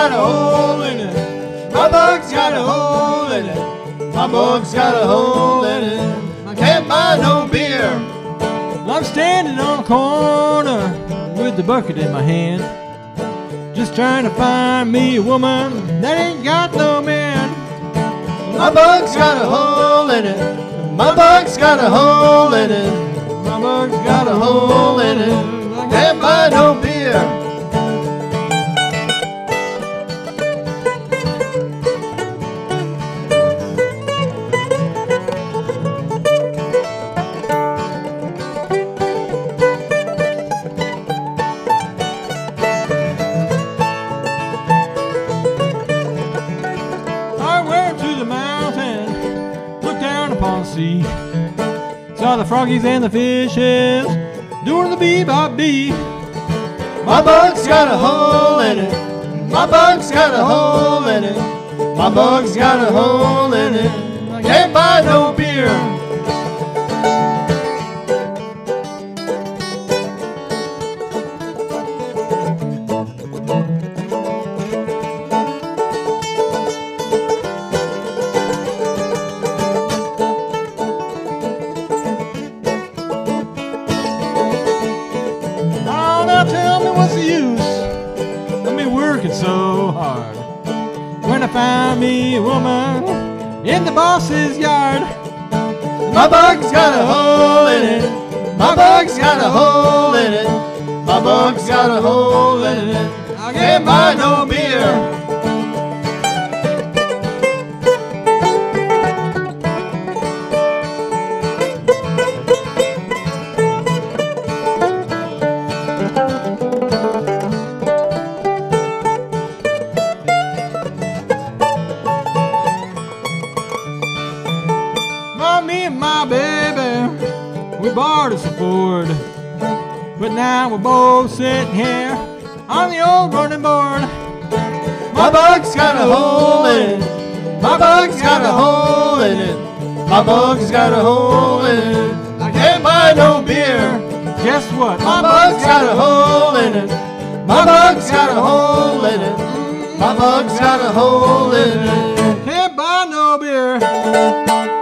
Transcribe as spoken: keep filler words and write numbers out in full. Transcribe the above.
got a hole in it. My bug's got a hole in it. My bug's got a hole in it. I can't buy no beer. I'm standing on the corner with the bucket in my hand, just trying to find me a woman that ain't got no man. My bug's got a hole in it. My bug's got a hole in it. My bug's Got a hole in it. I can't buy no beer. I went to the mountain, looked down upon the sea, saw the froggies and the fishes doing the bee-bop-bee. My bug's got a hole in it. My bug's got a hole in it. My bug's got a hole in it. I can't buy no beer. Oh, now tell me what's the use of me working so hard when I find me a woman in the boss's yard. My bug's got a hole in it. My bug's got a hole in it. My bug's got a hole in it. I can't buy no beer. Well, me and my baby, we borrowed us a Ford, but now we're both sitting here on the old running board. My bug's got a hole in it. My bug's got a hole in it. My bug's got a hole in it. I can't buy no beer. Guess what? My bug's got a hole in it. My bug's got a hole in it. My bug's got a hole in it. Can't buy no beer.